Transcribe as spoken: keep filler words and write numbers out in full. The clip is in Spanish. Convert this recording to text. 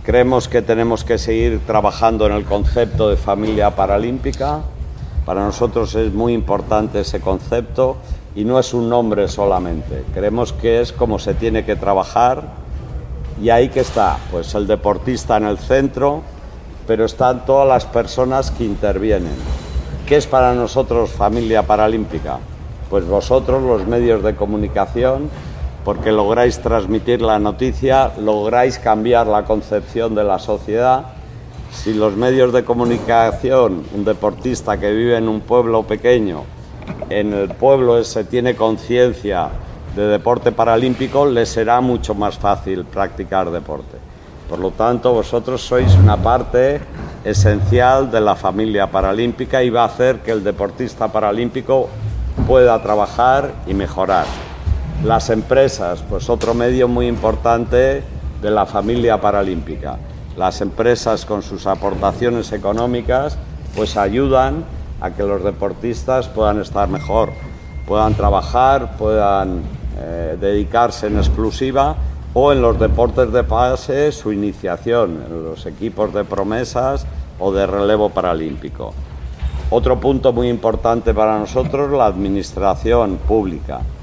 Creemos que tenemos que seguir trabajando en el concepto de familia paralímpica. Para nosotros es muy importante ese concepto y no es un nombre solamente. Creemos que es como se tiene que trabajar y ahí que está, pues el deportista en el centro, pero están todas las personas que intervienen. ¿Qué es para nosotros familia paralímpica? Pues vosotros, los medios de comunicación, porque lográis transmitir la noticia, lográis cambiar la concepción de la sociedad. Si los medios de comunicación, un deportista que vive en un pueblo pequeño, en el pueblo ese tiene conciencia de deporte paralímpico, le será mucho más fácil practicar deporte. Por lo tanto, vosotros sois una parte esencial de la familia paralímpica y va a hacer que el deportista paralímpico pueda trabajar y mejorar. Las empresas, pues otro medio muy importante de la familia paralímpica. Las empresas con sus aportaciones económicas pues ayudan a que los deportistas puedan estar mejor, puedan trabajar, puedan eh, dedicarse en exclusiva o en los deportes de base su iniciación, en los equipos de promesas o de relevo paralímpico. Otro punto muy importante para nosotros, la administración pública.